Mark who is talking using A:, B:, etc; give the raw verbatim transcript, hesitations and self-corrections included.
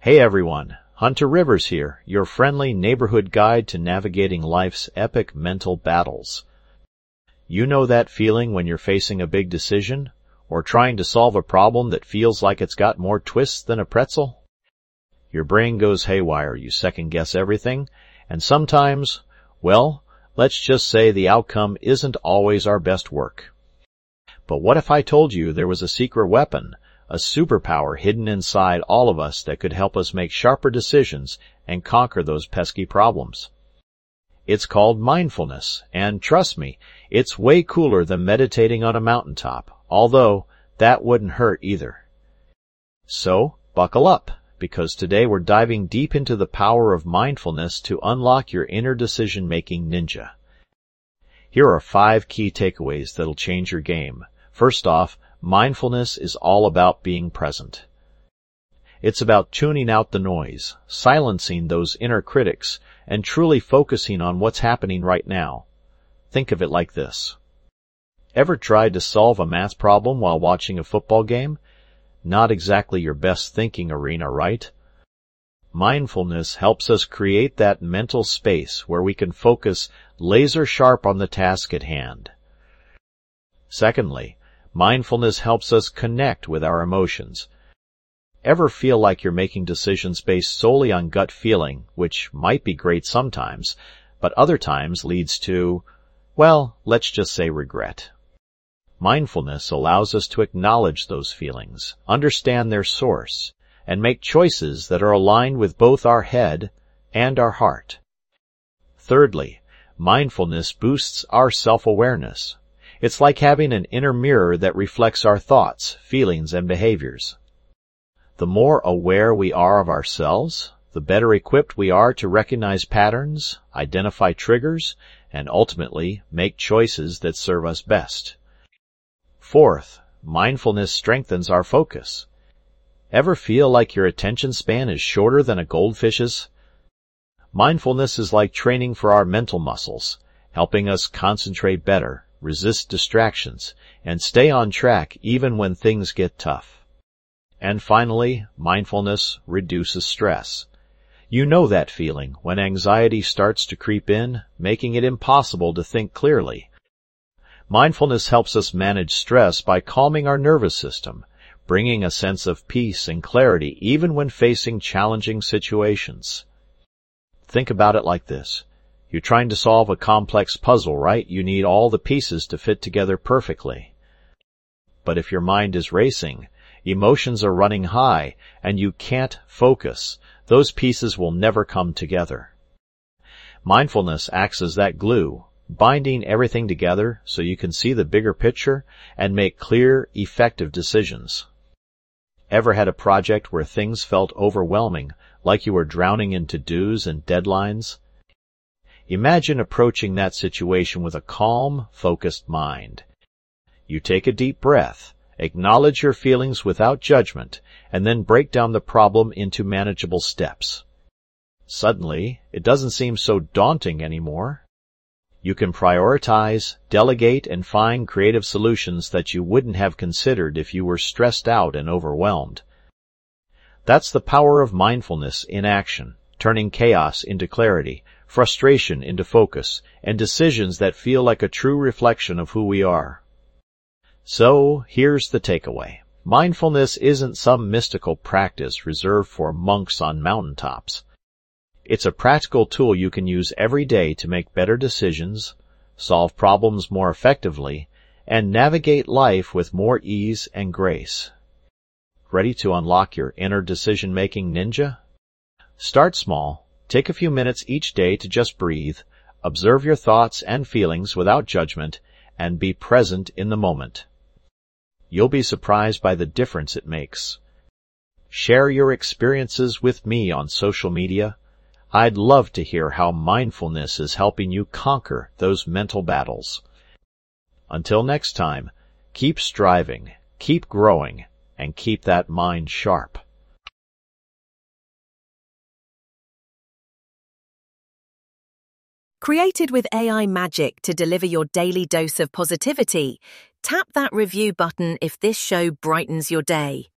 A: Hey everyone, Hunter Rivers here, your friendly neighborhood guide to navigating life's epic mental battles. You know that feeling when you're facing a big decision, or trying to solve a problem that feels like it's got more twists than a pretzel? Your brain goes haywire, you second-guess everything, and sometimes, well, let's just say the outcome isn't always our best work. But what if I told you there was a secret weapon, a superpower hidden inside all of us that could help us make sharper decisions and conquer those pesky problems? It's called mindfulness, and trust me, it's way cooler than meditating on a mountaintop, although that wouldn't hurt either. So, buckle up, because today we're diving deep into the power of mindfulness to unlock your inner decision-making ninja. Here are five key takeaways that'll change your game. First off, mindfulness is all about being present. It's about tuning out the noise, silencing those inner critics, and truly focusing on what's happening right now. Think of it like this. Ever tried to solve a math problem while watching a football game? Not exactly your best thinking arena, right? Mindfulness helps us create that mental space where we can focus laser sharp on the task at hand. Secondly, mindfulness helps us connect with our emotions. Ever feel like you're making decisions based solely on gut feeling, which might be great sometimes, but other times leads to, well, let's just say regret? Mindfulness allows us to acknowledge those feelings, understand their source, and make choices that are aligned with both our head and our heart. Thirdly, mindfulness boosts our self-awareness. It's like having an inner mirror that reflects our thoughts, feelings, and behaviors. The more aware we are of ourselves, the better equipped we are to recognize patterns, identify triggers, and ultimately make choices that serve us best. Fourth, mindfulness strengthens our focus. Ever feel like your attention span is shorter than a goldfish's? Mindfulness is like training for our mental muscles, helping us concentrate better, resist distractions, and stay on track even when things get tough. And finally, mindfulness reduces stress. You know that feeling when anxiety starts to creep in, making it impossible to think clearly. Mindfulness helps us manage stress by calming our nervous system, bringing a sense of peace and clarity even when facing challenging situations. Think about it like this. You're trying to solve a complex puzzle, right? You need all the pieces to fit together perfectly. But if your mind is racing, emotions are running high, and you can't focus, those pieces will never come together. Mindfulness acts as that glue, binding everything together so you can see the bigger picture and make clear, effective decisions. Ever had a project where things felt overwhelming, like you were drowning in to-dos and deadlines? Imagine approaching that situation with a calm, focused mind. You take a deep breath, acknowledge your feelings without judgment, and then break down the problem into manageable steps. Suddenly, it doesn't seem so daunting anymore. You can prioritize, delegate, and find creative solutions that you wouldn't have considered if you were stressed out and overwhelmed. That's the power of mindfulness in action, turning chaos into clarity, frustration into focus, and decisions that feel like a true reflection of who we are. So, here's the takeaway. Mindfulness isn't some mystical practice reserved for monks on mountaintops. It's a practical tool you can use every day to make better decisions, solve problems more effectively, and navigate life with more ease and grace. Ready to unlock your inner decision-making ninja? Start small. Take a few minutes each day to just breathe, observe your thoughts and feelings without judgment, and be present in the moment. You'll be surprised by the difference it makes. Share your experiences with me on social media. I'd love to hear how mindfulness is helping you conquer those mental battles. Until next time, keep striving, keep growing, and keep that mind sharp.
B: Created with A I magic to deliver your daily dose of positivity, tap that review button if this show brightens your day.